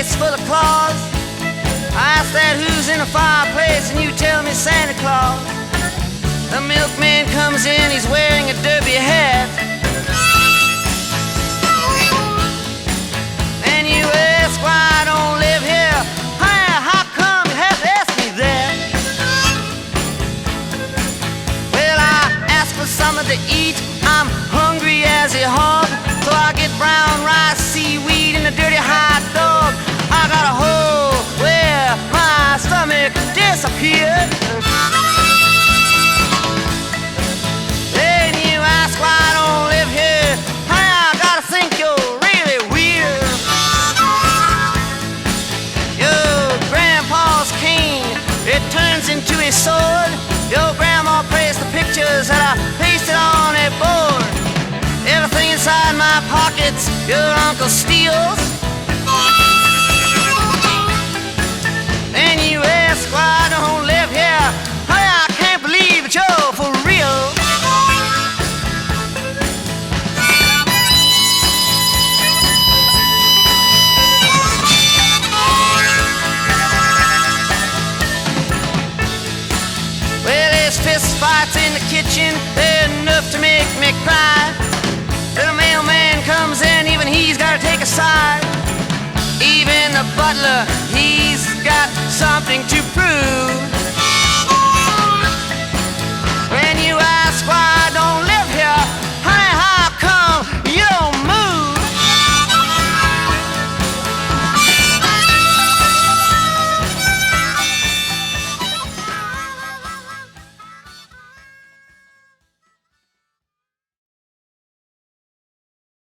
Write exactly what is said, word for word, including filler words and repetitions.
face full of claws. I ask that who's in the fireplace, and you tell me Santa Claus. The milkman comes in, he's wearing a derby hat. And you ask why I don't live here. Hey, how come you have to ask me that? Well, I ask for something to eat, I'm hungry as a hog. So I get brown rice, seaweed, and a dirty hot dog. I got a hole where my stomach disappeared. Then you ask why I don't live here. Hey, I gotta think you're really weird. Your grandpa's cane, it turns into a sword. Your grandma praised the pictures that I pasted on a board. Everything inside my pockets, your uncle steals. Then you ask why I don't live here. Hey, I can't believe that you're for real. Well, there's fist fights in the kitchen, they're enough to make me cry. The mailman comes in, even he's gotta take a side. Even the butler, he's got something to prove.